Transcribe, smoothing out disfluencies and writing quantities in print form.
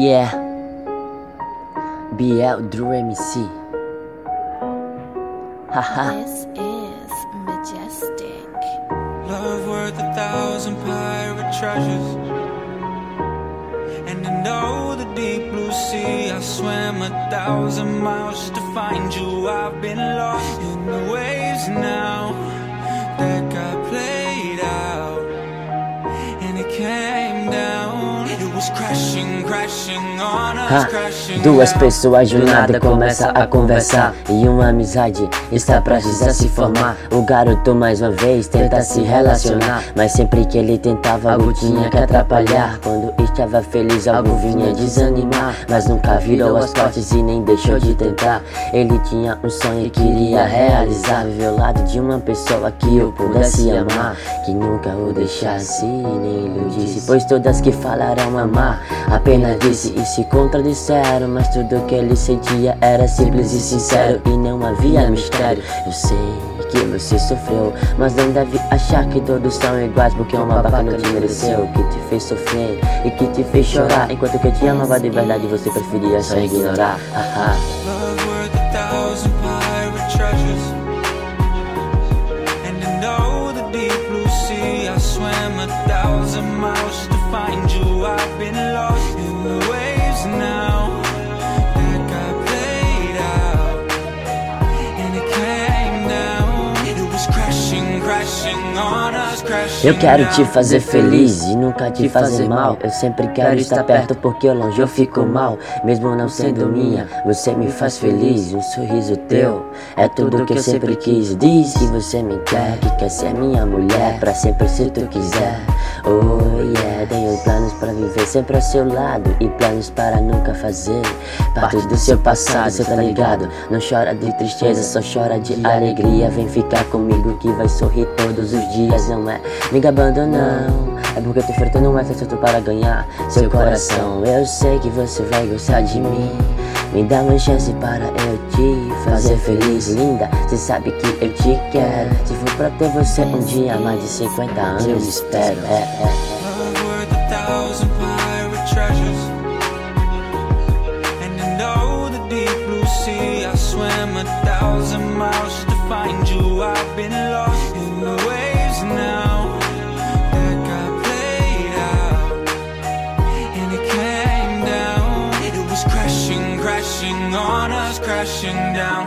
Yeah, BL Drew MC. Haha. This is majestic. Love worth 1,000 pirate treasures. And to know the deep blue sea, I swam 1,000 miles to find you. I've been lost in the waves now. That got played out, and it came down. It was crashing, crashing on us, crashing Duas down. pessoas do nada começa a conversar e uma amizade está prestes a se formar. O garoto mais uma vez tenta se relacionar, mas sempre que ele tentava algo tinha que atrapalhar. Quando estava feliz algo vinha desanimar, mas nunca virou as costas e nem deixou de tentar. Ele tinha um sonho e queria realizar, viver ao lado de uma pessoa que o pudesse amar, que nunca o deixasse nem iludisse, pois todas que falaram amar apenas disse e se contradisseram, mas tudo que ele sentia era simples e sincero e não havia mistério. Eu sei que você sofreu, mas não deve achar que todos são iguais, porque uma babaca não te mereceu, que te fez sofrer e que te fez chorar, enquanto que eu te amava de verdade você preferia só ignorar. Haha. Love worth 1,000 pirate treasures. And to know the deep blue sea, I swam 1,000 miles to find you. I've been lost in the waves now. That got played out, and it came down. It was crashing, crashing on us, crashing Eu quero te down. fazer feliz e nunca te fazer mal. Eu sempre quero estar perto porque longe eu fico mal. Mesmo não sendo minha, você me faz feliz. Um sorriso teu é tudo que eu sempre quis. Diz que você me quer, que quer ser minha mulher pra sempre se tu quiser. Oh yeah, tenho planos pra viver sempre ao seu lado e planos para nunca fazer parte do seu passado, cê tá ligado? Não chora de tristeza, só chora de alegria. Vem ficar comigo que vai sorrir todos os dias. Não é me gabando não, é porque eu tô ofertando um exército para ganhar seu coração. Eu sei que você vai gostar de mim. Me dá uma chance para eu te fazer feliz, linda. Cê sabe que eu te quero. Se for pra ter você um dia, mais de 50 anos eu espero. Love worth 1,000 pirate treasures. And to know the deep blue sea, I swam 1,000 miles to find you. I've been lost in the waves now. That got played out, and it came down. It was crashing, crashing on us, crashing down.